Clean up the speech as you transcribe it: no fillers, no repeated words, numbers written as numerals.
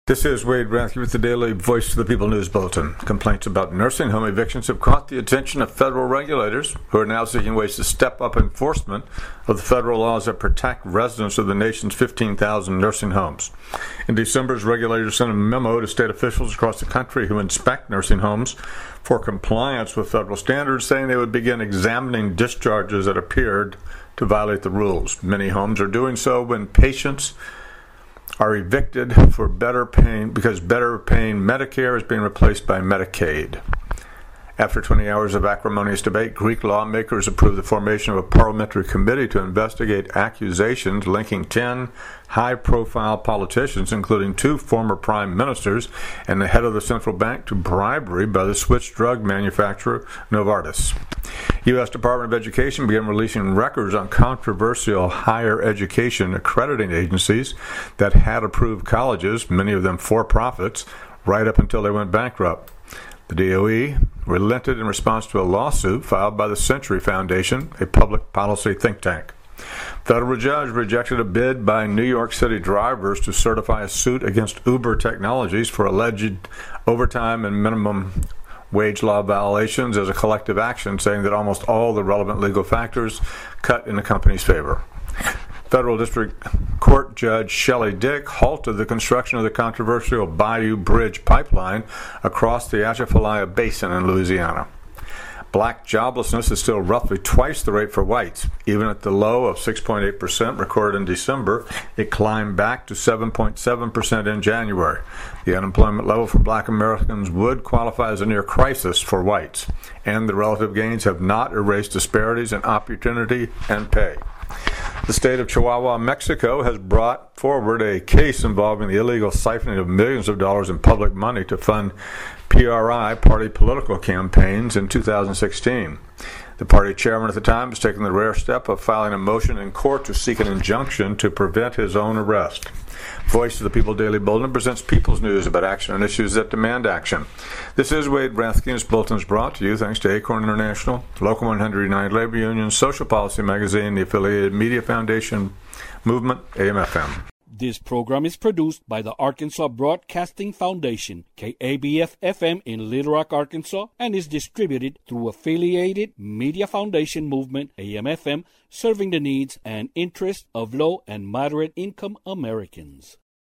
This is Wade Rathke with the Daily Voice of the People News Bulletin. Complaints about nursing home evictions have caught the attention of federal regulators who are now seeking ways to step up enforcement of the federal laws that protect residents of the nation's 15,000 nursing homes. In December, regulators sent a memo to state officials across the country who inspect nursing homes for compliance with federal standards, saying they would begin examining discharges that appeared to violate the rules. Many homes are doing so when patients are evicted for because better paying Medicare is being replaced by Medicaid. After 20 hours of acrimonious debate, Greek lawmakers approved the formation of a parliamentary committee to investigate accusations linking 10 high-profile politicians, including 2 former prime ministers and the head of the central bank, to bribery by the Swiss drug manufacturer Novartis. U.S. Department of Education began releasing records on controversial higher education accrediting agencies that had approved colleges, many of them for-profits, right up until they went bankrupt. The DOE relented in response to a lawsuit filed by the Century Foundation, a public policy think tank. Federal judge rejected a bid by New York City drivers to certify a suit against Uber Technologies for alleged overtime and minimum wage law violations as a collective action, saying that almost all the relevant legal factors cut in the company's favor. Federal District Court Judge Shelley Dick halted the construction of the controversial Bayou Bridge pipeline across the Atchafalaya Basin in Louisiana. Black joblessness is still roughly twice the rate for whites. Even at the low of 6.8% recorded in December, it climbed back to 7.7% in January. The unemployment level for black Americans would qualify as a near crisis for whites, and the relative gains have not erased disparities in opportunity and pay. The state of Chihuahua, Mexico, has brought forward a case involving the illegal siphoning of millions of dollars in public money to fund PRI, party political campaigns, in 2016. The party chairman at the time has taken the rare step of filing a motion in court to seek an injunction to prevent his own arrest. Voice of the People Daily Bulletin presents people's news about action on issues that demand action. This is Wade Rathke, and this bulletin is brought to you thanks to Acorn International, Local 100 United Labor Union, Social Policy Magazine, the Affiliated Media Foundation Movement, AM/FM. This program is produced by the Arkansas Broadcasting Foundation, KABF-FM in Little Rock, Arkansas, and is distributed through Affiliated Media Foundation Movement, AM/FM, serving the needs and interests of low and moderate income Americans.